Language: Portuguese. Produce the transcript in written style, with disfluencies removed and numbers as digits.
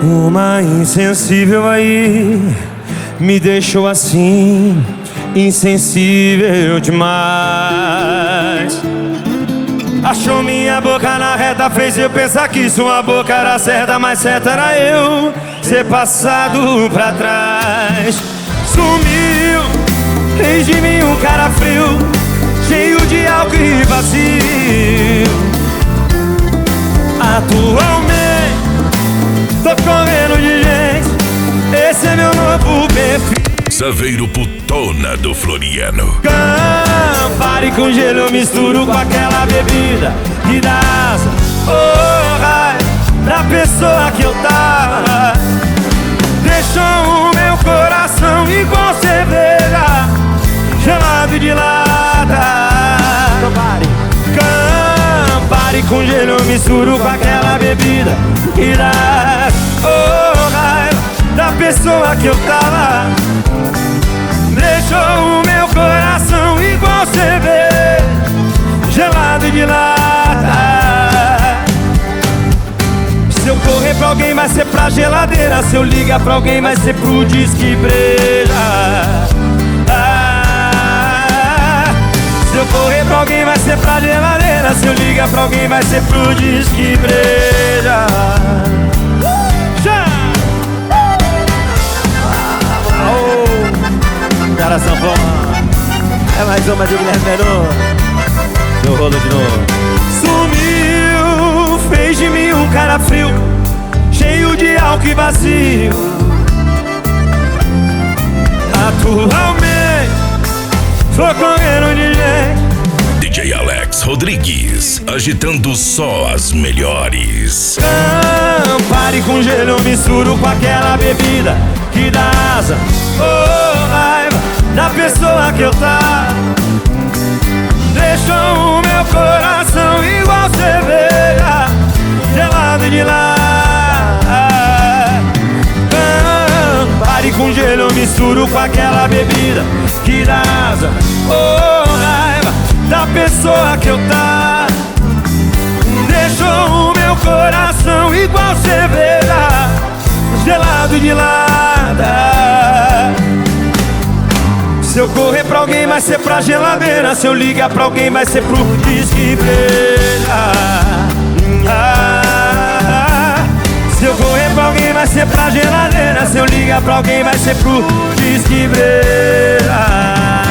Uma insensível aí me deixou assim, insensível demais. Achou minha boca na reta, fez eu pensar que sua boca era certa, mas certa era eu ser passado pra trás. Sumiu, fez de mim um cara frio, cheio de álcool e vazio. Atualmente tô correndo de gente, esse é meu novo perfil. Saveiro Putona do Floriano. Campari com gelo eu misturo com aquela bebida que dá asa, oh, raio, pra pessoa que eu tava. Deixou o meu coração igual cerveja, gelado de lata. Campari com gelo eu misturo com aquela bebida que dá, oh, raio, da pessoa que eu tava. Deixou o meu coração igual cerveja, gelado de lata. Se eu correr pra alguém vai ser pra geladeira, se eu ligar pra alguém vai ser pro Disque Breja. Se eu correr pra alguém vai ser pra geladeira, se eu ligar pra alguém vai ser pro Disque Breja. Cara sanfona, é mais uma de Guilherme Menu. Deu rolo de novo. Sumiu, fez de mim um cara frio, cheio de álcool e vazio. Atualmente tô correndo de gente. DJ Alex Rodrigues, agitando só as melhores. Campari com gelo eu misturo com aquela bebida que dá asa, oh, raiva, da pessoa que eu tava. Deixou o meu coração igual cerveja, gelado de lá. Campari com gelo eu misturo com aquela bebida que dá asa, oh, raiva, da pessoa que eu tava. Deixou o meu coração igual cerveja, gelado de lata. Se eu correr pra alguém vai ser pra geladeira, se eu ligar pra alguém vai ser pro Disque Breja. Se eu correr pra alguém vai ser pra geladeira, se eu ligar pra alguém vai ser pro Disque Breja.